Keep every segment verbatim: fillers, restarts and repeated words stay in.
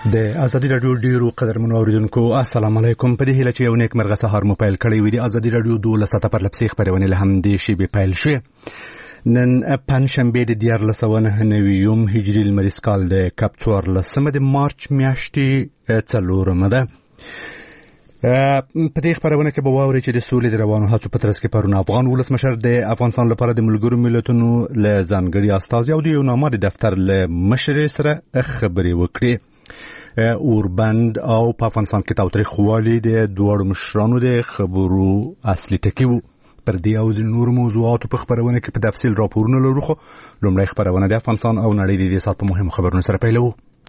د ازادي رادیو ډیرو قدرمنو اوریدونکو السلام علیکم. په دې هیله چې یو نیک مرغه سهار مو پیل کړی وي. د ازادي رادیو دولسه پر لپسې خبرونه له هم دې شی به پیل شي. نن پنځشنبه د دیارلس سوه نهه نوي هجري لمریز کال د کپ څوارلسمه د مارچ میاشتې څلورمه ده. په دې خبرونه کې به واوري چې د سولې د روانو هڅو په ترڅ کې پرون افغان ولسمشر د افغانستان لپاره د ملګرو ملتونو له ځانګړي استازي او د یو نامه د دفتر له مشر سره خبرې وکړي. اوربند او په افغانستان کې تاوتریخوالي د دوړو مشرانو د خبرو اصلي ټکی وو. پر دې او نور موضوعاتو په خبرونه کې په تفصیل راپورونه لرو، خو لومړی خبرونه د افغانستان او نړۍ د دې سات په مهم خبرونو سره پیلوو.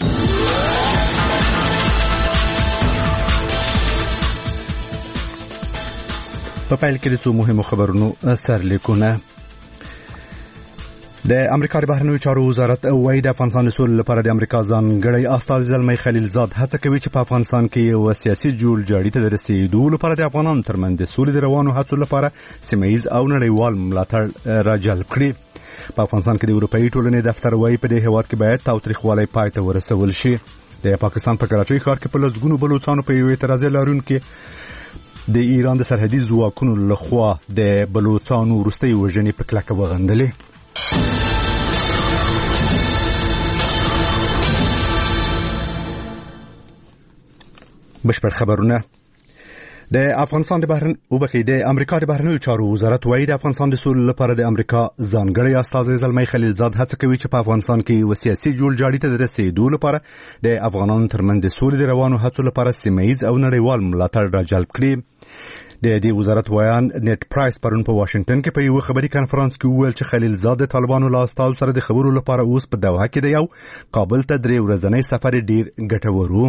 په پیل کې د څو مهمو خبرونو سرلیکونه. د امریکا د بهرنیو چارو وزارت وايي د افغانستان د سولې لپاره د امریکا ځانګړی استازی زلمی خلیلزاد هڅه کوي چې په افغانستان کې یو سیاسي جوړجاړي ته د رسیدو لپاره د افغانانو ترمنځ د سولې د روانو هڅو لپاره سیمهیز او نړیوال ملاتړ راجلب کړي. په افغانستان کې د اروپایي ټولنې دفتر وايي په دې هېواد کې باید تاوتریخوالی پای ته ورسول شي. د پاکستان په کراچۍ ښار کې په لسګونو بلوڅانو په یو اعتراضي لرونکي د ایران د سرحدي ځواکونو لخوا د بلوڅانو وروستۍ وژنې په کلکه وغندلې. بشپړ خبرونه. د افغانستان د بهرن او بخې د امریکا د بهرنیو چارو وزارت وايي د افغانستان د سولې لپاره د امریکا ځانګړی استازی زلمی خلیلزاد هڅه کوي چې په افغانستان کې یو سیاسي جوړجاړي ته د رسیدو لپاره د افغانانو ترمنځ د سولې د روانو هڅو لپاره سیمهیز او نړیوال ملاتړ راجلب کړي. د دې وزارت ویان نیټ پرایس پرون په واشنگټن کې په یو خبري کانفرنس کې وویل چې خلیلزاد د طالبانو له استازو سره د خبرو لپاره اوس په دوحه کې دی او کابل ته درې ورځنی سفر ډیر ګټور و.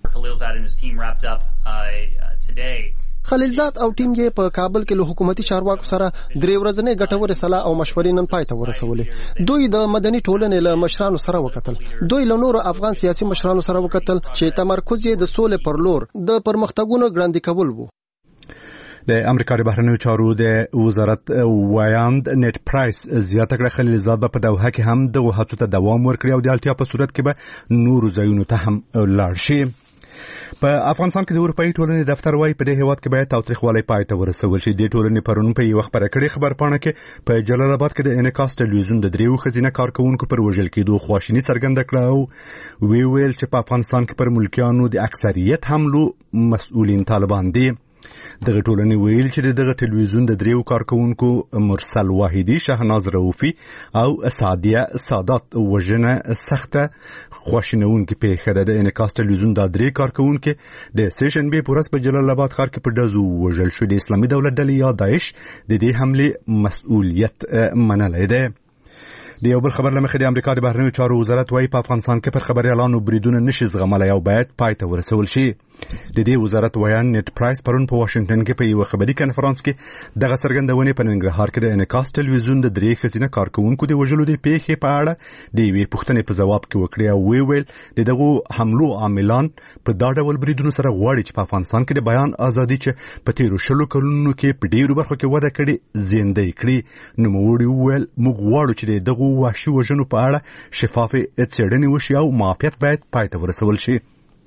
خلیلزاد او ټیم یې په کابل کې له حکومتي چارواکو سره درې ورځنی ګټورې سلا او مشورې نن پای ته ورسولې. دوی د مدني ټولنې له مشرانو سره وکتل. دوی له نورو افغان سیاسي مشرانو سره وکتل چې تمرکز یې د سولې پر لور د پرمختګونو ګړندي کول وو. د امریکا د بهرنیو چارو د وزارت ویاند نیټ پرایس زیاته کړه خلیلزاد په دوحه کې هم دغه هڅو ته دوام ورکړي او د اړتیا په صورت کې به نورو ځایونو ته هم لاړ شي. په افغانستان کې د اروپایي ټولنې دفتر وايي په دې هېواد کې باید تاوتریخوالی پای ته ورسول شي. د ټولنې پرون په یوه خبره کړې خبرپاڼه کې په جلال آباد کې د انعکاس ټلویزیون د دریو ښځینه کارکوونکو پر وژل کېدو خواشیني څرګنده کړه او وی ویل چې په افغانستان کې پر ملکیانو د اکثریت حملو مسؤلین طالبان دي. دغه ټولنې ویل چې دغه ټلویزیون د دریو کارکوونکو مرسل واحدی، شهناز رؤفی او سعدیه سادات وژنه سخته خواشینونکې پیښه ده. د انعکاس ټلویزیون د درې کارکوونکو د سیشنبې په ورځ په جلال آباد ښار کې په ډزو وژل شو. د اسلامي دولت ډلې یا داعش د دې حملې مسؤلیت منلی دی. د یو بل خبر لمخې د امریکا د بهرنیو چارو وزارت وايي په افغانستان کې پر خبريالانو بریدونه نشي زغملای او باید پای ته ورسول شي. د دې وزارت ویان نیټ پرایس پرون په واشنگټن کې په یو خبري کانفرنس کې دغه څرګندونې په ننګرهار کې د انعکاس ټلویزیون د درې ښځینه کارکوونکو د وژلو د پیښې په اړه د یوې پوښتنې په ځواب کې وکړي او وی ویل د دغه حملو عاملان په دا ډول بریدونو سره غواړي چې په افغانستان کې د بیان ازادي چې په تیرو شلو کلونو کې په ډیرو برخو کې وده کړې زیندۍ کړي. نوموړي وویل موږ غواړو چې دغه وحشي وژنو په اړه شفافه څېړنې وشي او معافیت باید پای ته ورسول شي.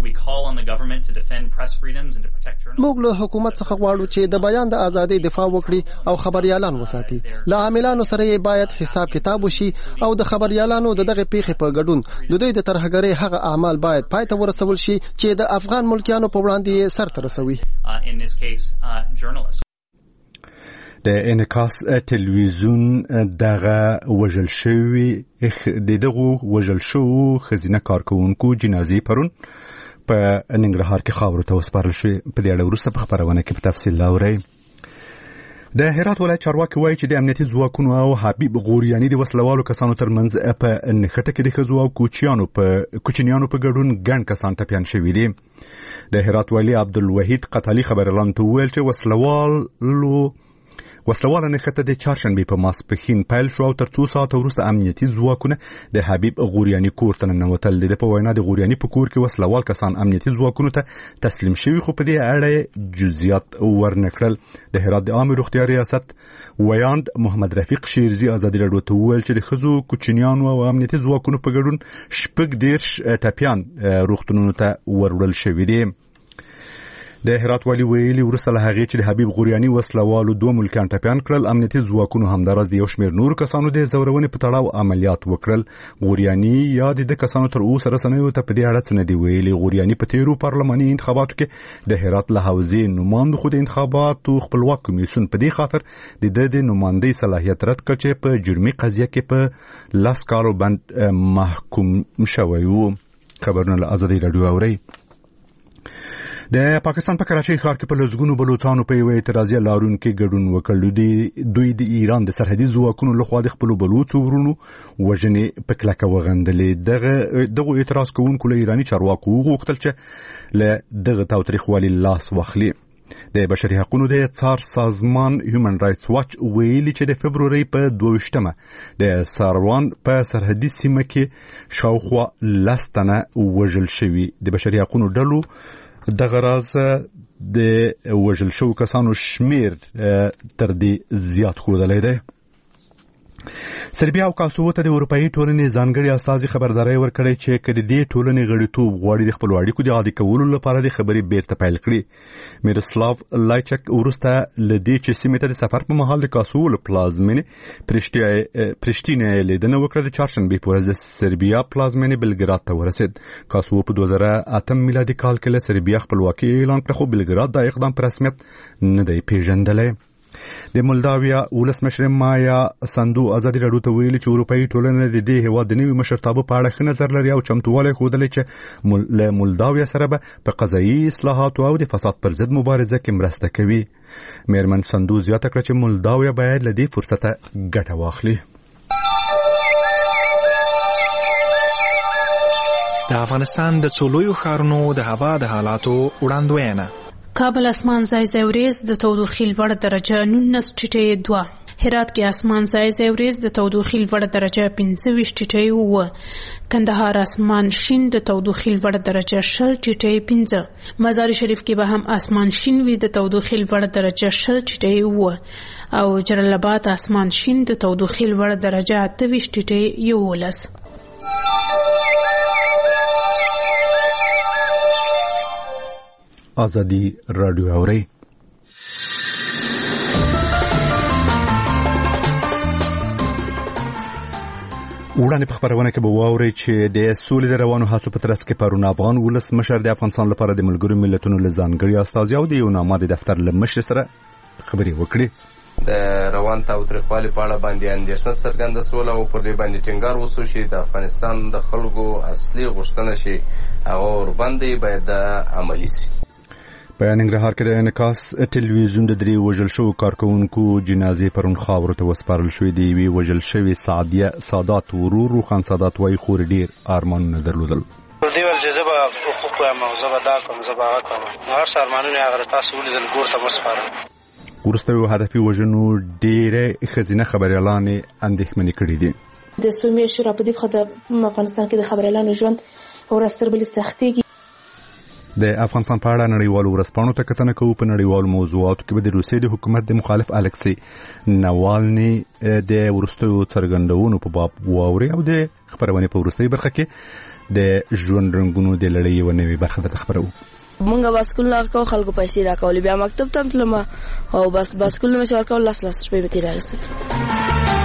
موږ له حکومت څخه غواړو چې د بیان د ازادۍ دفاع وکړي او خبريالان وساتي. له عاملانو سره یې باید حساب کتاب وشي او د خبريالانو دغه پیښې په ګډون د دوی د ترهګرۍ هغه اعمال باید پای ته ورسول شي چې د افغان ملکیانو په وړاندې سر ته رسوي. د انعکاس ټلویزیون دغه وژل شوی د دغه وژل شو ښځینه کارکوونکو جنازې پرون په ننګرهار کې خاورو ته وسپارل شوې. په دې اړه وروسته په خبرونه کې په تفصیل لاورئ. د هرات ولایت چارواکي وایي چې د امنیتي ځواکونو او حبیب غوریاني د وسلوالو کسانو ترمنځ په نښته کې د ښځو او کوچیانو په کوچنیانو په ګډون ګڼ کسان ټپیان شوي دي. د هرات والي عبدالوحید قتالي خبريالانو ته وویل چې وسلوالو وسلواله نښته د چهارشنبې په ماسپښین پیل شو او تر څو ساعته وروسته امنیتي ځواکونه د حبیب غوریاني کور ته ننوتل. د په وینا د غوریاني په کور کې وسلوال کسان امنیتي ځواکونو ته تسلیم شوي، خو په دې اړه جزئیات ورنکړل. د هرات د عامه روغتیا ریاست ویاند محمد رفیق شیرزي ازادي راډیو ته وویل چې د ښځو، کوچنیانو او امنیتي ځواکونو په ګډون شپږ دېرش ټپیان روغتونونو ته وروړل شوي دي. د هرات والی ویلي وروسته له هغې چې د حبیب غوریاني وسلوالو دوه ملکیان ټپیان کړل، امنیتي ځواکونو همداراز د یو شمېر نورو کسانو د زورونې په تړاو عملیات وکړل. غوریاني یا د کسانو تر اوسه رسنیو ته په دې اړه څه نه دي ویلي. غوریاني په تیرو پارلماني انتخاباتو کې د هرات له حوزې نوماندو، خو د انتخاباتو خپلواک کمیسیون په دې خاطر د ده د نوماندۍ صلاحیت رد کړ چې په جرمي قضیه کې په لس کالو بند محکوم شوی و. خبرونه له ازادي راډیو اورئ. د پاکستان په کراچۍ ښار کې په لسګونو بلوڅانو په یوه اعتراضیه لارونکي ګډون وکړ. دوی د ایران د سرحدي ځواکونو لخوا د خپلو بلوڅو ورونو وژنې په کلکه وغندلې. دغه دغه اعتراض کوونکو له ایراني چارواکو وغوښتل چې له دغه تاوتریخوالي لاس واخلي. د بشري حقوقو د څار سازمان هیومن رائټس واچ ویلي چې د فبرورۍ په دوه ویشتمه د ساروان په سرحدي سیمه کې شاوخوا لس تنه وژل شوي. د بشري حقوقو ډلو دغه راز د وژل شوو کسانو شمیر تر دې زیات ښودلی دی. سربیا او کاسوو ته د اروپایي ټولنې ځانګړي استازي خبرداری ورکړی چې که د دې ټولنې غړیتوب غواړي د خپلو اړیکو د عادي کولو لپاره د خبرې بیرته پیل کړي. میروسلاو لایچک وروسته له دې چې سیمې ته د سفر په مهال د کاسوو له پلازمینې پرشتینې لیدنه وکړه، د چهارشنبې په ورځ د سربیا پلازمینې بلګراد ته ورسید. کاسوو په دوه زره اتم میلادي کال کې له سربیا خپلواکي اعلان کړه، خو بلګراد دا اقدام په رسمیت نه دی پیژندلی. د مولداویا ولسمشر مایا سندو ازادي راډیو ته ویلي چې اروپایي ټولنه د دې هېواد د نوي مشرتابه په اړه ښه نظر لري او چمتووالی ښودلی چې له مولداویا سره به په قضایي اصلاحاتو او د فساد پر ضد مبارزه کې مرسته کوي. میرمن سندو زیاته کړه چې مولداویا باید له دې فرصته ګټه واخلي. د افغانستان د څو لویو ښارونو د هوا د حالاتو وړاندوینه. کابل اسمان ځای ځای وریځ، د تودوخې لوړه درجه نولس ټیټې دوه. هرات کې اسمان ځای ځای وریځ، د تودوخې لوړه درجه پنځه ویشت ټیټې اووه. کندهار اسمان شین، د تودوخې لوړه درجه شل ټیټې پنځه. مزار شریف کې به هم اسمان شین وي، د تودوخې لوړه درجه شل ټیټې اووه. او جلال آباد اسمان شین، د تودوخې لوړه درجه اته ویشت ټیټې یوولس. ازادي راډیو اورئ. وړاندې په خبرونه کې به واورئ چې د سولې د روانو هڅو په ترڅ کې پرون افغان ولسمشر د افغانستان لپاره د ملګرو ملتونو له ځانګړي استازي او د یوناما د دفتر له مشر سره خبرې وکړې. د روان تاوتریخوالي په اړه باندې اندېښنه څرګنده شوله او پر دې باندې ټینګار وسو چې د افغانستان د خلکو اصلي غوښتنه شي هغه ورباندې باید عملي شي. په ننګرهار کې د انعکاس ټلویزیون د درې وژل شوو کارکوونکو جنازې پرون خاورو ته وسپارل شوې. د یوې وژل شوې سعدیه سادات ورور روخان سادات وایي خور ډېر ارمانونه درلودل. دې ول چې زه به حقوق وایم او زه به دا کوم زه به هغه کوم، هر څه ارمانونه هغه تاسو ولیدل ګور ته وسپارل. وروسته یو هدفي وژنو ډېرې ښځینه خبریالانې اندېښمنې کړي دي. د څو میاشتو راپدې څخه د افغانستان کې د خبریالانو ژوند ورځ تر بلې سختېږي. د افغانستان په اړه نړیوالو ورځپاڼو ته کتنه کوو. په نړیوالو موضوعاتو کې به د روسیې د حکومت د مخالف الکسی ناوالني د وروستیو څرګندونو په باب واوري او د خبرونې په وروستۍ برخه کې د ژوند رنګونو د لړۍ یوه نوې برخه درته خبرو. مونږه باسکول راکاو، خلکو پیسې راکولې، بیا مکتب ته تلم او بس باسکول مې ورکول، لاس لاس شپې به تېره رسېد.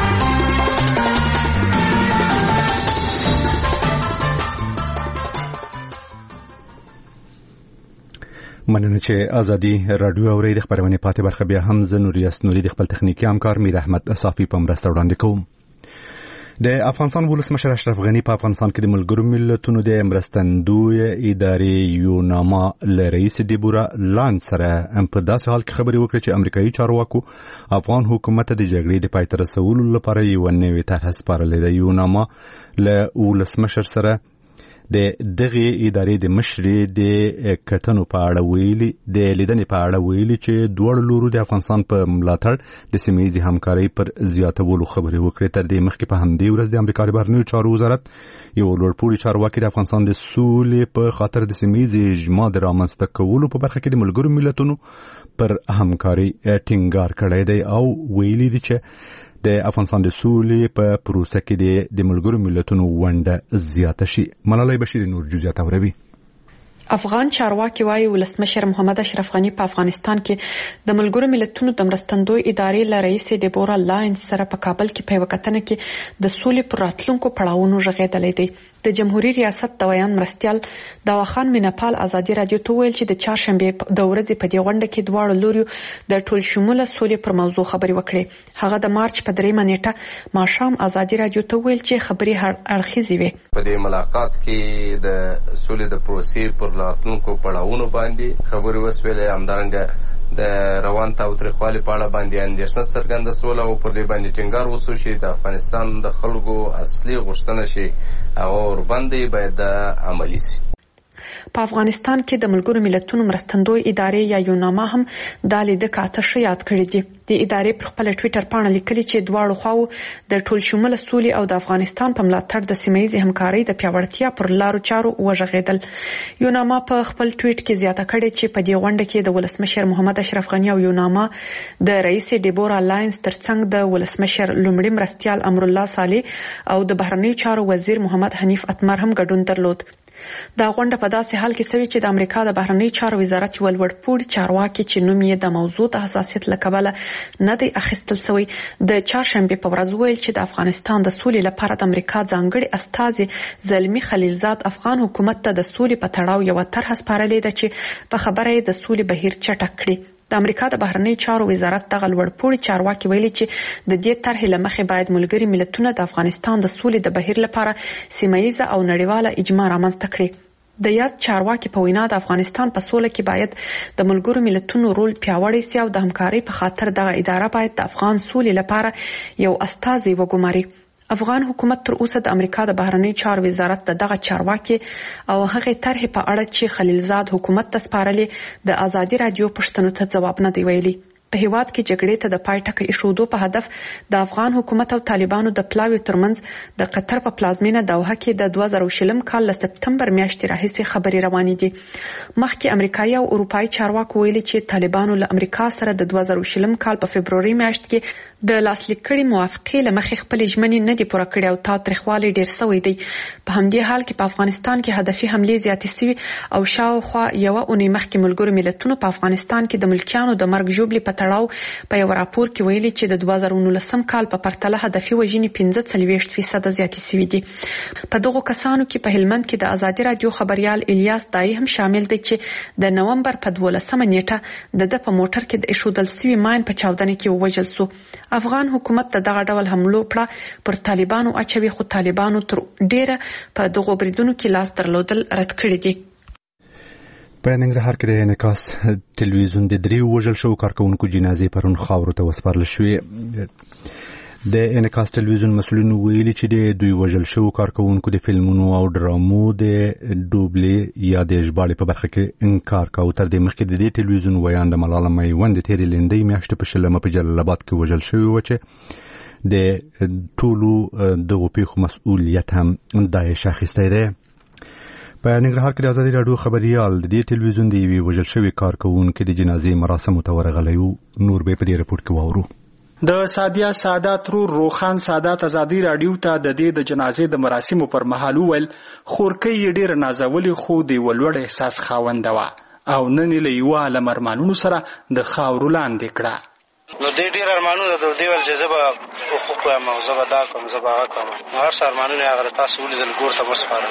مننه چې ازادي راډیو اورئ. د خبرونې پاتې برخه بیا هم زه نوریاس نوري د خپل تخنیکي همکار میر احمد صافي په مرسته وړاندې کوم. د افغانستان ولسمشر اشرف غني په افغانستان کې د ملګرو ملتونو د مرستندوی ادارې یوناما له رئیس دیبورا لاند سره په داسې حال کې خبرې وکړې چې امریکایي چارواکو افغان حکومت د جګړې د پای ته رسولو لپاره یو نوې طرح سپارلې ده. یوناما له ولسمشر سره د دغه ادارې د مشرې د کتنو په اړه ویلي د لیدنې په اړه ویلي چې دوه لورو د افغانستان په ملاتړ د سیمه ییزې همکارۍ پر زیاتولو خبرې وکړې. تر دې مخکې په همدې ورځ د امریکا د بهرنیو چارو وزارت یو لوړپوړي چارواکي د افغانستان د سولې په خاطر د سیمه ییزې اجماع د رامنځته کولو په برخه کې د ملګرو ملتونو پر همکارۍ ټینګار کړی دی او ویلي دي چې د افغانستان د سولې په پروسه کې د ملګرو ملتونو ونډه زیاته شي. ملالۍ بشیر نور جزئیات اوروي. افغان چارواکي وايي ولسمشر محمد اشرف غني په افغانستان کې د ملګرو ملتونو د مرستندوی ادارې له رئیس ډیبورا لاینز سره په کابل کې په وکټنه کې د سولې پر راتلونکو پړاوونو ژغېدلې دي. د جمهوریت ریاست د ویان مرستيال داواخان مینپال ازادي رادیو ته ویل چې د چهارشنبه د ورځې په دې غونډه کې دواړو لوريو د ټول شموله سولې پر موضوع خبرې وکړې. هغه د مارچ په درېمه نیټه ماښام ازادي رادیو ته ویل چې خبرې هر اړخیزې وي. په دې ملاقات کې د سولې د پروسې پر راتلونکو پړاوونو باندې خبرې وسوې. همدارنګه د روان تاوتریخوالي په اړه باندې اندېښنه څرګنده سول او پر دې باندې ټینګار وسو چې د افغانستان د خلکو اصلي غوښتنه شي هغه ورباندې باید عملي شي. په افغانستان کې د ملګرو ملتونو مرستندوی ادارې یا یوناما هم د لیدو کاته ښه یاد کړی دي. د ادارې پر خپل ټویټر پاڼه لیکلي چې دواړو خواو د ټول شموله سولې او د افغانستان په ملاتړ د سیمه ییزې همکارۍ د پیاوړتیا پر لارو چارو وژغېدل. یوناما په خپل ټویټ کې زیاته کړې چې په دې غونډه کې د ولسمشر محمد اشرف غني او یوناما د رئیس ډیبورا لاینز ترڅنګ د ولسمشر لومړي مرستيال امر الله صالح او د بهرنیو چارو وزیر محمد حنیف اتمر هم ګډون درلود. دا غونډه په داسې حال کې سوي چې د امریکا د بهرنیو چارو وزارت یو لوړپوړي چارواکي چې نوم یې د موضوع د حساسیت له کبله نه دی اخیستل سوی د چهارشنبه په ورځ ویل چې د افغانستان د سولې لپاره د امریکا ځانګړي استازي زلمی خلیلزاد افغان حکومت ته د سولې په تړاو یو طرح سپارلې ده چې په خبره یې د سولې بهیر چټک کړي. د امریکا د بهرنیو چارو وزارت دغه لوړپوړي چارواکي ویلي چې د دې طرحې له مخې باید ملګري ملتونه د افغانستان د سولې د بهیر لپاره سیمه ییزه او نړیواله اجماع رامنځته کړي. د یاد چارواکي په وینا د افغانستان په سوله کې باید د ملګرو ملتونو رول پیاوړی سي او د همکارۍ په خاطر دغه اداره باید د افغان سولې لپاره یو استازی وګماري. افغان حکومت تر اوسه د امریکا د بهرنیو چارو وزارت د دغه چارواکي او هغه طرحې په اړه چې خلیلزاد حکومت ته سپارلې د ازادي رادیو پوښتنو ته ځواب نه دی ویلي. په هیواد کې جګړې ته د پای ټکی ایښودو په هدف د افغان حکومت او طالبانو د پلاوي ترمنځ د قطر په پلازمینه دوحه کې د دوه زره شلم کال له سپتمبر میاشتې راهیسې خبرې روانې دي. مخکې امریکایي او اروپایي چارواکو ویلي چې طالبانو له امریکا سره د دوه زره شلم کال په فبروري میاشت کې د لاسلیک کړي موافقې له مخې خپل ژمنې نه دي پوره کړې او تاوتریخوالی ډیر سوی دی. په همدې حال کې په افغانستان کې هدفي حملې زیاتې سوي او شاوخوا یوه اونۍ مخکې ملګرو ملتونو په افغانستان کې د ملکیانو د مرګ ژوبلې په تړاو په یو راپور کې ویلي چې د دوه زره نولسم کال په پرتله هدفي وژنې پنځه څلوېښت فیصده زیاتې سوي دي. په دغو کسانو کې په هلمند کې د ازادي رادیو خبريال الیاس دای هم شامل دی چې د نومبر په دولسمه نیټه د د په موټر کې د ایښودل سوي ماین په چاودنه کې ووژل سو. افغان حکومت د دغه ډول حملو پړه پر طالبانو اچوي خو طالبانو تر ډیره په دغو بریدونو کې لاس درلودل رد کړی دي. په ننګرهار کې د انعکاس ټلویزیون د درې وژل شو کارکونکو جنازې پرون خاورو ته وسپارل شوې. د انعکاس ټلویزیون مسؤلین ویلي چې د دوی وژل شو کارکونکو د فلمونو او ډرامو د ډوبلې یا د ژباړې په برخه کې انکار کاوه. تر دې مخکې د دې ټلویزیون ویاند ملاله میوند د تیرې لنډۍ میاشتې په شلمه په جلال آباد کې وژل شوی و چې د ټولو دغو پیښو مسؤلیت هم داعش اخیستی دی. په ننګرهار کې د ازادي راډیو خبريال د دې ټلویزیون د یوې وژل شوي کارکونکو د جنازې مراسمو ته ورغلی و. نور به په دې رپورټ کې واورو. د سادیا سادات رو روخان سادات ازادي راډیو ته د دې د جنازې د مراسمو پر مهال ویل خورکۍ ډېر نازولې خو د ولوړ احساس خاوند و او نن له یو عالم ارمانونو سره د خاورو لاندې کړه. نو دې ډېر ارمانونه د دې ول چې زبا حقوق وایم او زبا دا کوم زبا هغه کوم هر څه ارمانونه هغه تاسو ولیدل ګور ته وسپارل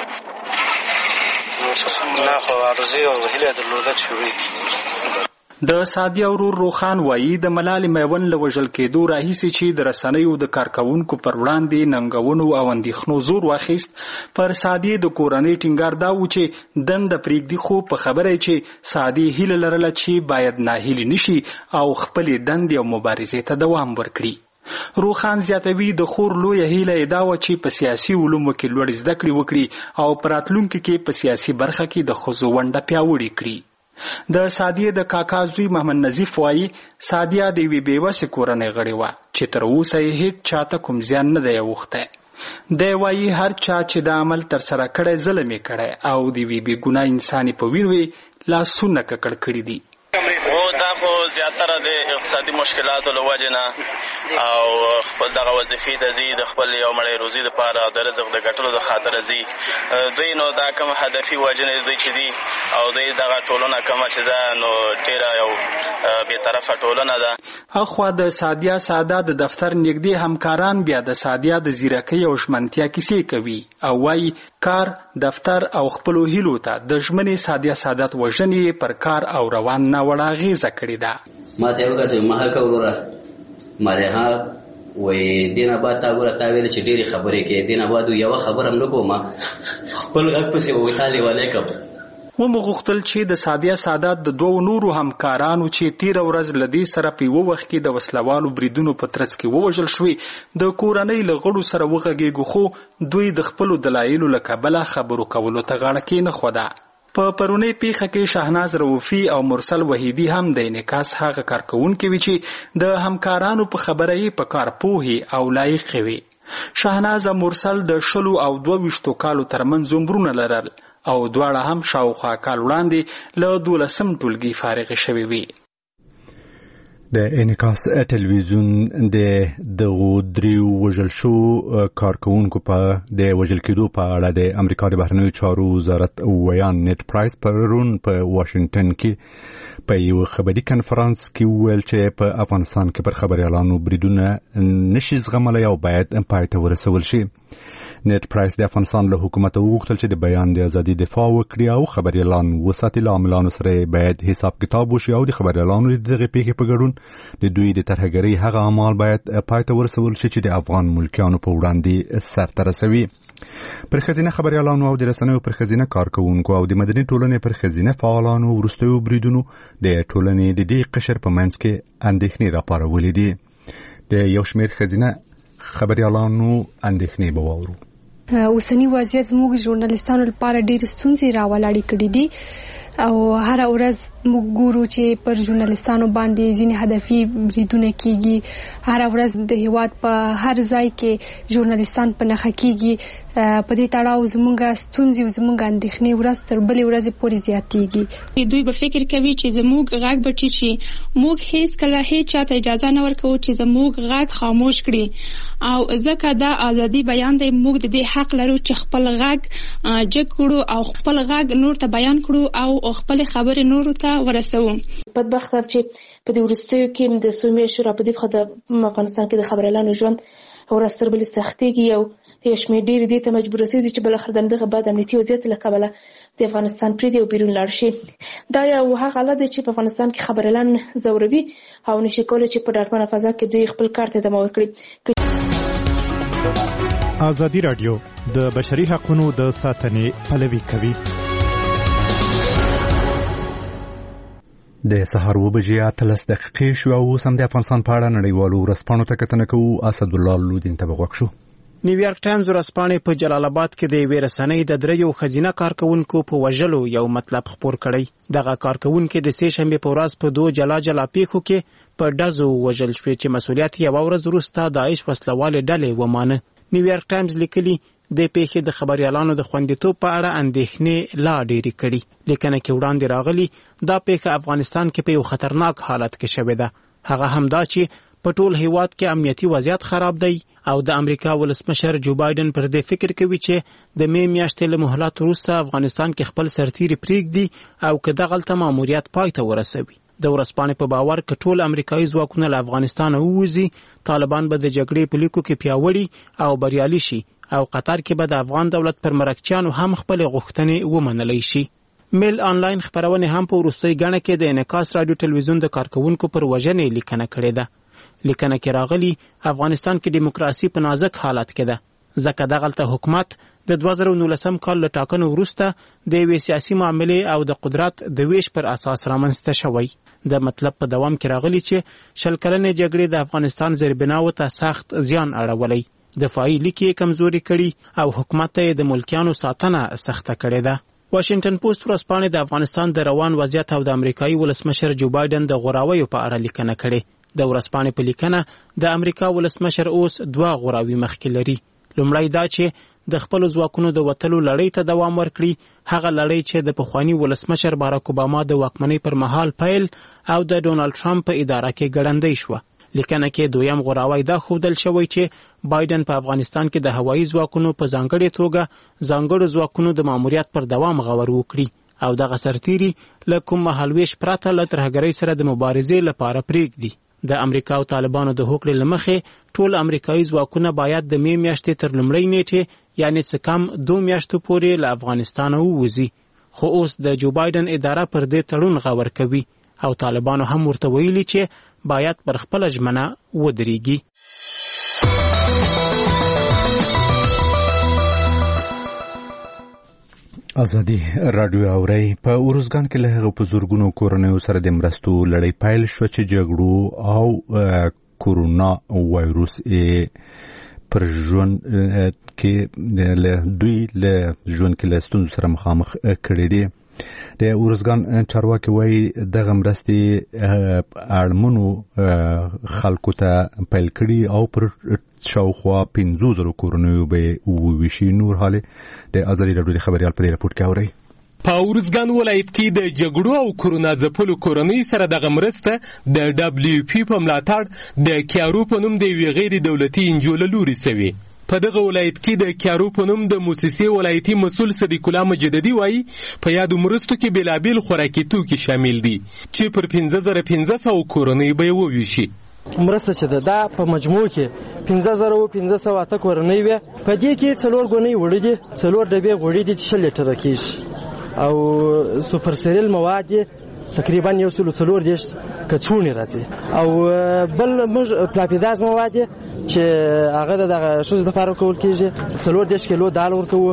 نو څه نه خو ارزي او هیله درلوده چې د سادیا ورور روخان وایي د ملالې میون له وژل کېدو راهیسې چې د رسنیو د کارکونکو پر وړاندې ننګونو او اندېښنو زور واخیست پر سادیې د کورنۍ ټینګار دا و چې دنده پرېږدي خو په خبره چې سادیې هیله لرله چې باید ناهیلې نشي او خپلې دندې او مبارزې ته دوام ورکړي. روخان زیاتوي د خور لویه هیله دا و چې په سیاسي علومو کې لوړ زده کړې وکړي او په راتلونکي کې په سیاسي برخه کې د ښځو ونډه پیاوړې کړي. د سادیه د کاکا زوی محمد نظیف وایي سادیه د یوې بېوسې کورنۍ غړې وه چې تر اوسه یې هېڅ چاته کوم زیان نه دی اوښتی. دی وایي هر چا چې دا عمل ترسره کړی ظلم یې کړی او د یوې بېګناه انسانې په وینو یې لاسونه ککړ کړي دي. دا خو زیاتره د اقتصادي مشکلاتو له وجې نه او خپل دغه وظیفې ته ځي د خپل یو مړۍ روزي دپاره او د رزق د ګټلو د خاطره ځي. دوی نو دا کوم هدفي وجنې دوی چې دي او دوی دغه ټولنه کومه چې ده نو ډېره یو بېطرفه ټولنه ده. اخوا د سادیه ساده د دفتر نږدې همکاران بیا د سادیه د ځیرکۍ او ژمنتیا کیسې کوي او وایي کار دفتر او خپلو هیلو ته د ژمنې سادیه سعادت وژنې پر کار او روان ناوړه اغېزه کړې ده. ما ته یې وکتل ما هکه وروره ما دې ها وایي دې نه بعد تا ګوره تا ویل چې ډېرې خبرې کوې دې نه بعد یوه خبره هم نه کوم خپل غږ پسې به وایي تا لیونی کړم. ومو غوښتل چې د سادیه سادات د دوو نورو همکارانو چې تیره ورځ له دې سره په یوه وخت کې د وسلوالو بریدونو په ترڅ کې ووژل شوي د کورنۍ له غړو سره وغږېږو خو دوی د خپلو دلایلو له کبله خبرو کولو ته غاړه کېنښوده. په پرونۍ پیښه کې شهناز رؤفي او مرسل وحیدي هم د انعکاس هغه کارکوونکي وي چې د همکارانو په خبره یې په کار پوهې او لایقې وي. شهناز او مرسل د شلو او دوه ویشتو کالو ترمنځ عمرونه لرل او دواړه هم شاوخوا کال وړاندې له دولسم ټولګي فارغې شوې وي. د انعکاس ټلویزیون د دغو دریو وژل شو کارکوونکو په د وژل کېدو په اړه د امریکا د بهرنیو چارو وزارت ویان نیټ پرایس پرون په واشنگټن کې په یو خبري کنفرانس کې وویل چې په افغانستان کې پر خبريالانو بریدونه نشي زغملی او باید پای ته ورسول شي. نیټ پرایس د افغانستان له حکومت وغوښتل چې د بیان د ازادي دفاع وکړي او خبريالان وساتي. له عاملانو سره باید حساب کتاب وشي او د خبريالانو دغه پیښې په ګډون د دوی د ترهګرۍ هغه اعمال باید پای ته ورسول شي چې د افغان ملکیانو په وړاندې سرته رسوي. پر ښځینه خبريالانو او د رسنیو پر ښځینه کارکوونکو او د مدني ټولنې پر ښځینه فعالانو وروستیو بریدونو د ټولنې د دې قشر په منځ کې اندېښنې راپارولې دي. د یو شمېر ښځینه خبريالانو اندېښنې به واورو. اوسنی وضعیت زموږ ژورنالیستانو لپاره ډېر ستونزې راولاړې کړې دي او هر ورځ موږ ګورو چې پر ژورنالیستانو باندې ځینې هدفي بریدونه کیږي. هر ورځ د هیواد په هر ځای کې ژورنالیستان په نښه کیږي. په دې تړاو زموږ ستونزې او زموږ اندېښنې ورځ تر بلې ورځې پورې زیاتېږي. دوی به فکر کوي چې زموږ غږ به ټیټ شي. موږ هیڅ کله هیڅ چاته اجازه نه ورکوو چې زموږ غږ خاموش کړي او ځکه دا ازادي بیان دی. موږ د دې حق لرو چې خپل غږ جګ کړو او خپل غږ نور ته بیان کړو او خپل خبرې نورو ته ورسوو. بدبخت چې په دې وروستیو کې د څو میاشتو راپدې په افغانستان کې د خبريالانو ژوند ورځ تر بلې سختېږي او یو شمېر ډېر دې ته مجبوره سوي دي چې بالاخره د همدغه بد امنیتي وضعیت له کبله د افغانستان پرېږدي او بیرون لاړ شي. دا یو هغه حالت دی چې په افغانستان کې خبريالان ځوروي او نشي کولی چې په ډاډمنه فضا کې دوی خپل کار ته ادامه ورکړي. ازادي راډیو د بشري حقوقو د ساتنې پلوي کوي. د سهار اوه بجې اتلس دقیقې شو او اوس هم د افغانستان په اړه نړیوالو ورځپاڼو ته کتنه کوو. اسد الله لودین ته به غوږ شو. نیویارک ټایمز ورځپاڼې په جلال آباد کې د یوې رسنۍ د دریو ښځینه کارکوونکو په وژلو یو مطلب خپور کړی. دغه کارکوونکې د سې شنبې په ورځ په دوه جلا جلا پیښو کې په ډزو وژل شوې چې مسؤلیت یې یوه ورځ وروسته داعش وسلوالې ډلې ومانه. نیویارک ټایمز لیکلي د پیښې د خبريالانو د خوندیتوب په اړه اندېښنې لا ډېرې کړي. لیکنه کې وړاندې راغلي دا پیښه افغانستان کې په یو خطرناک حالت کې شوې ده. هغه هم دا چې په ټول هیواد کې امنیتي وضعیت خراب دی او د امریکا ولسمشر جو بایدن پر دې فکر کوي چې د مې میاشتې له مهلت وروسته افغانستان کې خپل سرتیري پرېږدي او که دغلته ماموریت پای ته ورسوي. د ورځپاڼې په باور که ټول امریکایي ځواکونه له افغانستانه ووځي طالبان به د جګړې په لیکو کې پیاوړي او بریالي شي او قطر کې به د افغان دولت پر مرکچیانو هم خپل غوښتنې ومنلی شي. میل آنلاین خبرونه هم په وروستۍ ګڼه کې د انعکاس رادیو ټلویزیون د کارکوونکو پر وژنې لیکنه کړې ده. لیکنه کې راغلي افغانستان کې دیموکراسي په نازک حالت کې ده ځکه دغلته حکومت د دوه زره نولسم کال له ټاکنو وروسته د یوې سیاسي معاملې او د قدرت د ویش پر اساس رامنځته شوی. د مطلب په دوام کې راغلی چې شل کلنې جګړې د افغانستان زیربناو ته سخت زیان اړولی، دفاعي لیکې کمزوري کړي او حکومت یې د ملکیانو ساتنه سخته کړې ده. واشنگټن پوسټ ورځپاڼې د افغانستان د روان وضعیت او د امریکایي ولسمشر جو بایدن د غوراویو په اړه لیکنه کړې. د ورځپاڼې په لیکنه د امریکا ولسمشر اوس دوه غوراوي مخکې لري. لومړی دا چې د خپل ځواکونو د وتلو لړۍ ته دوام ورکړي، هغه لړۍ چې د پخوانی ولسمشر باراک اوباما د واکمنۍ پر مهال پیل او د ډونالد ټرمپ په اداره کې ګړندۍ شوه. لیکنه کې دویم غوراوی دا ښودل شوی چې بایدن په افغانستان کې د هوایي ځواکونو په ځانګړې توګه ځانګړو ځواکونو د ماموریت پر دوام غور وکړي او دغه سرتیري له کوم مهالویش پرته له ترهګرۍ سره د مبارزې لپاره پرېږدي. د امریکا او طالبانو د هوکړې له مخې ټول امریکایي ځواکونه باید د مې میاشتې تر لومړۍ نیټې یعنې څه کم دوه میاشتو پورې له افغانستانه ووځي، خو اوس د جو بایدن اداره پر دې تړون غور کوي او طالبانو هم ورته ویلي چې باید پر خپله ژمنه ودرېږي. ازادي راډیو اورئ. په اروزګان کې له هغو په زرګونو کورنیو سره د مرستو لړۍ پیل شوه چې جګړو او کورونا وایروس پر ژوند کې له دوی له ژوند کې له ستونزو سره مخامخ کړي دي. د اروزګان چارواکي وایي دغه مرستې اړمنو خلکو ته پیل کړي او پر شاوخوا پنځو زرو کورنیو به وویشي. نور حال د ازادي راډیو د خبریال په دې راپورټ کې اورئ. په اروزګان ولایت کې د جګړو او کورونا ځپلو کورنیو سره دغه مرسته د دبلیو پی په ملاتړ د کیارو په نوم د یوې غیر دولتي انجو له لورې سوي. په دغه ولایت کې د کیارو په نوم د موسسې ولایتي مسؤل صدیق الله مجددي وایي په یادو مرستو کې بېلابېل خوراکي توکي شامل دي چې پر پنځه زره پنځه سوه کورنۍ به یې وویشي. مرسته چې ده دا په مجموع کې پنځه زره و پنځه سوه اته کورنۍ وې. په دې کې څلور ګونۍ وړي دي، څلور ډبې غوړي دي چې شل لیټره کېږي او سوپر سیریل مواد تقریبا یو سلو څلور دېرش کڅوړې راځي او بل موږ پلاپیداز مواد چې هغه د دغه ښځو دپاره ورکول کېږي. څلور دېرش کیلو دال ورکوو،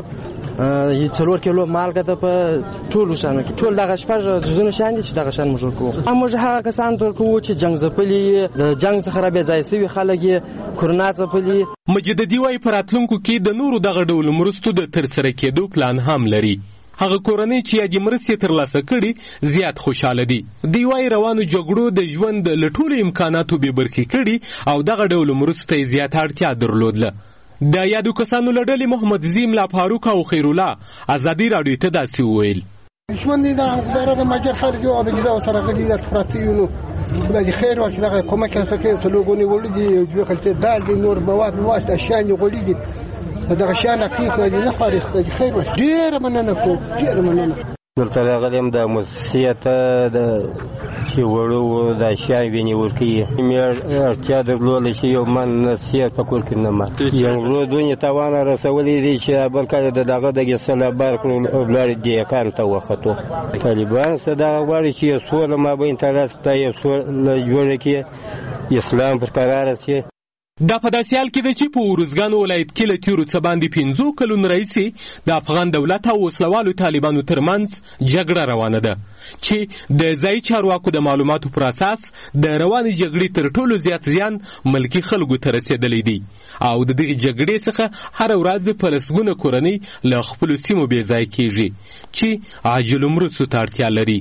څلور کیلو مالګه ده په ټولو شیانو کې. ټول دغه شپږ څیزونه شیان دي چې دغه شیان موږ ورکوو. موږ هغه کسانو ته ورکوو چې جنګ ځپلي، د جنګ څخه را بې ځایه سوي خلک یې کورونا ځپلي. مجددي وایي په راتلونکو کې د نورو دغه ډول مرستو د ترسره کېدو پلان هم لري. هغه کورنۍ چې یادې مرستې ترلاسه کړي زیات خوشحاله دي. دوی وایي روانو جګړو د ژوند له ټولو امکاناتو بې برخې کړي او دغه ډول مرستو ته یې زیاته اړتیا درلودله. د یادو کسانو له ډلې محمد زیم لا فاروق او خیرالله ازادي راډیو ته داسې وویل: ژوند د غزاره د مجر خلک او د غذا سره غلي د پراتیونو بلای خیر ورته دغه کومک سره کې څلوګونی ولدي دوی خلک دال دي نور مواد مواد اشیاء غوړي دي دغه شان حقیقت نه خارخ خیر ورته ډیر مننه کو ډیر مننه. دلته راغلم د مؤسسې ته د چې وړو د اشیاء ویني ورکوي مې اړتیا درلوده چې یو من نصیحت په کور کې نه ما یو ورو دونې تاوان رسولی دی چې بل کله د دغه د ګسله بار کړو ولاړ دی کار ته وختو طالبان څه دا غواړي چې یو سوله مابین ترڅ ته یو سوله جوړه کړي، اسلام پر قرار شي. دا په داسې حال کې ده چې په اروزګان ولایت کې له تېرو څه باندې پنځو کلونو راهیسې د افغان دولت او وسلوالو طالبانو ترمنځ جګړه روانه ده چې د ځایي چارواکو د معلوماتو پر اساس د روانې جګړې تر ټولو زیات زیان ملکي خلکو ته رسېدلی دی او د دغې جګړې څخه هره ورځ په لسګونه کورنۍ له خپلو سیمو بې ځای کېږي چې عاجلو مرستو ته اړتیا لري.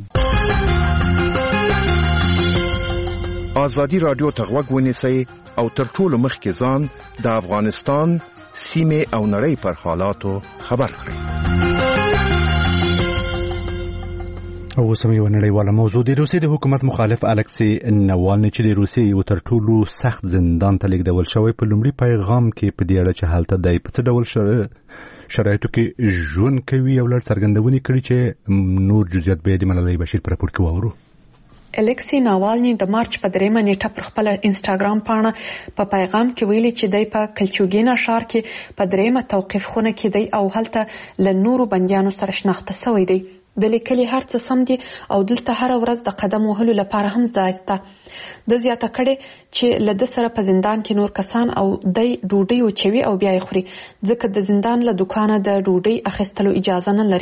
ازادي راډیو ته غوږ ونیسئ او تر ټولو مخکې ځان د افغانستان سیمې او نړۍ پر حالاتو خبر کړئ. او اوس هم یوه نړیواله موضوع د روسیې د حکومت مخالف الکسی نوالني چې د روسیې یو تر ټولو سخت زندان ته لیږدول شوی په لومړي پیغام کې په دې اړه چې هلته دی په څه ډول شرایطو کې ژوند کوي یو لړ څرګندونې کړي چې نور جزئیات به یې د ملالۍ بشیر په راپور کې واورو. الکسی ناوالني د مارچ په دریمه نیټه پر خپل انسټاګرام پاڼه په پیغام کې ویلي چې دی په کلچوګینا ښار کې په دریمه توقیف خونه کې دی او هلته له نورو بندیانو سره شناخته شوی دی. د لیکلي هر څه سم دي او دلته هره ورځ د قدم وهلو لپاره هم ځای شته. د زیاته کړې چې له ده سره په زندان کې نور کسان او دی ډوډۍ وچوي او بیا یې خوري ځکه د زندان له دوکانه د ډوډۍ اخیستلو اجازه نه لري.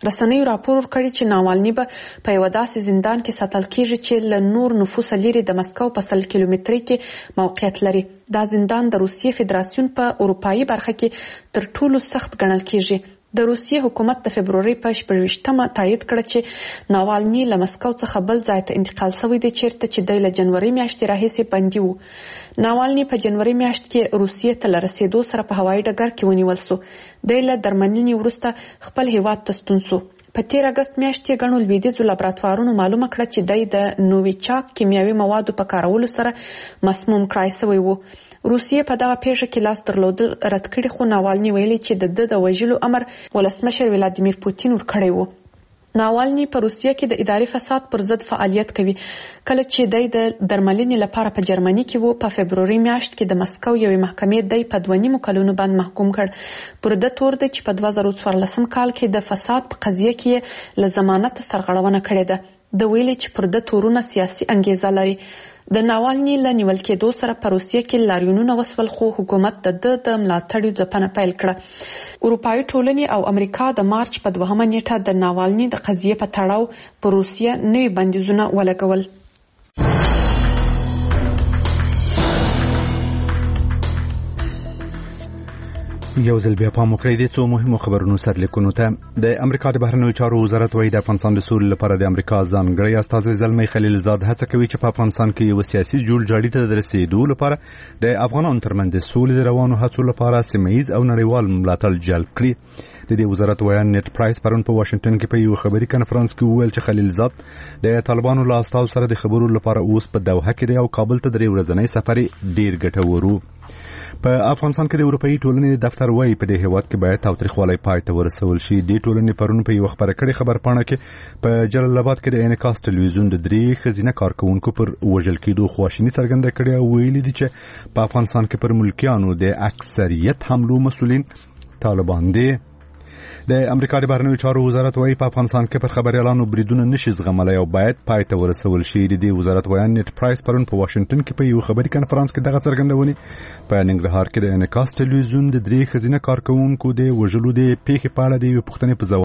رسنیو راپور ورکړی چې ناوالني به په یو داسې زندان کې ساتل کیږي چې له نور نفوس لري د مسکو په سل کیلومتري کې موقعیت لري. دا زندان د روسیې فدراسیون په اروپایي برخه کې تر ټولو سخت ګڼل کیږي. د روسیې حکومت د فبروري په شپږویشتمه تایید کړ چې ناوالني له مسکو څخه بل ځای ته انتقال شوی دی چیرته چې د له جنوري میاشتې راهیسې بندي وو. ناوالني په جنوري میاشت کې روسیې ته لرسېدو سره په هوایي ډګر کې ونیول شو. د له درملنې وروسته خپل هیواد ته ستون شو. په تیر اگست میاشت کې ګڼو لویدیځو لابراتوارونو معلومه کړه چې د نوویچاک کیمیاوي موادو په کارولو سره مسموم کړای شوی وو. روسیې په دغه پیښه کې لاس درلودل رد کړي خو ناوالني ویلي چې د ده د وژلو امر ولسمشر ولادیمیر پوتین ورکړی وو. ناوالني په روسیه کې د اداري فساد پر ضد فعالیت کوي. کله چې دی د درملنې لپاره په جرمني کې وو په فبروري میاشت کې د مسکو یوې محکمې دی په دوه نیمو کلونو باندې محکوم کړ. پر ده تور دی چې په دوه زره څوارلسم کال کې د فساد په قضیه کې له ضمانت سرغړونه کړې ده. د ویلي چې پر ده تورونه سیاسي انګیزه لري. د ناوالني له نیول کېدو سره په روسیه کې لاریونونه وسول خو حکومت د ده د ملاتړ ځپنه پیل کړه. اروپایي ټولنې او امریکا د مارچ په دوهمه نیټه د ناوالني د قضیې په تړاو په روسیه نوي بندیزونه ولګول. یو ځل بیا پام وکړئ د څو مهمو خبرونو سرلیکونو ته. د امریکا د بهرنیو چارو وزارت وايي د افغانستان د سولې لپاره د امریکا ځانګړی استازی زلمی خلیلزاد هڅه کوي چې په افغانستان کې یو سیاسي جوړجاړي ته د رسیدو لپاره د افغانانو ترمنځ د سولې د روانو هڅو لپاره سیمه‌ییز او نړیوال ملاتړ جلب کړي. د دې وزارت ویان نیټ پرایس پرون په واشنگټن کې په یو خبري کنفرانس کې وویل چې خلیلزاد د طالبانو له استازو سره د خبرو لپاره اوس په دوحه کې دی او کابل ته درې ورځنی سفر ډیر ګټور و. په افغانستان کې د اروپאי ټولنې دفتر وايي په دې هیواد کې باید تاوتریخوالی پای ته ورسول شي. د ټولنې پرون په یو خبره کړي خبر پاڼه کې په جلال آباد کې د انعکاس ټلویزیون د درې ښځینه کارکونکو پر وژل کېدو خواشیني څرګنده کړې او ویلي دي چې په افغانستان کې پر ملکیانو د اکثریت حملو مسؤلین طالبان دي. د امریکا د بهرنیو چارو وزارت وايي په افغانستان کې پر خبريالانو بریدونه نشي زغملای او باید پای ته ورسول شي. د دې وزارت ویان نیټ پرایس پرون په واشنگټن کې په یو خبري کنفرانس کې دغه څرګندونې په ننګرهار کې د انعکاس ټلویزیون د درې ښځینه کارکونکو د وژلو د پیښې په اړه د یو پوښتنې په